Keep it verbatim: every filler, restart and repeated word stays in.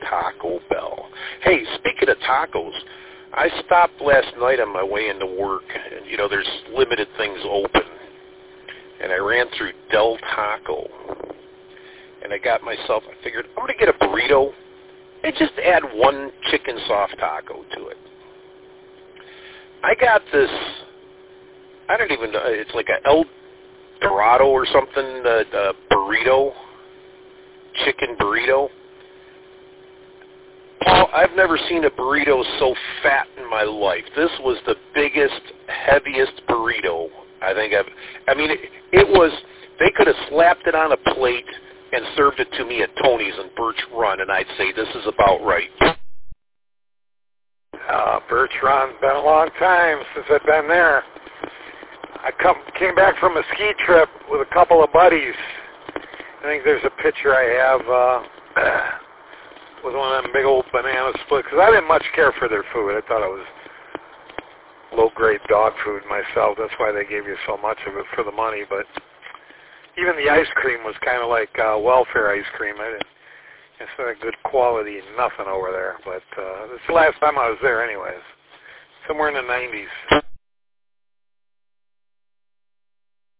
Taco Bell. Hey, speaking of tacos, I stopped last night on my way into work, and, you know, there's limited things open, and I ran through Del Taco, and I got myself, I figured, I'm going to get a burrito and just add one chicken soft taco to it. I got this, I don't even know, it's like a El Dorado or something, uh, uh, burrito, chicken burrito. Paul, I've never seen a burrito so fat in my life. This was the biggest, heaviest burrito I think I've, I mean, it, it was, they could have slapped it on a plate and served it to me at Tony's in Birch Run, and I'd say this is about right. Uh, Birch Run, been a long time since I've been there. I come, came back from a ski trip with a couple of buddies. I think there's a picture I have uh, with one of them big old banana splits, because I didn't much care for their food. I thought it was low-grade dog food myself. That's why they gave you so much of it for the money. But even the ice cream was kind of like uh, welfare ice cream. I didn't, it's not good quality, nothing over there. But uh, this is the last time I was there anyways, somewhere in the nineties.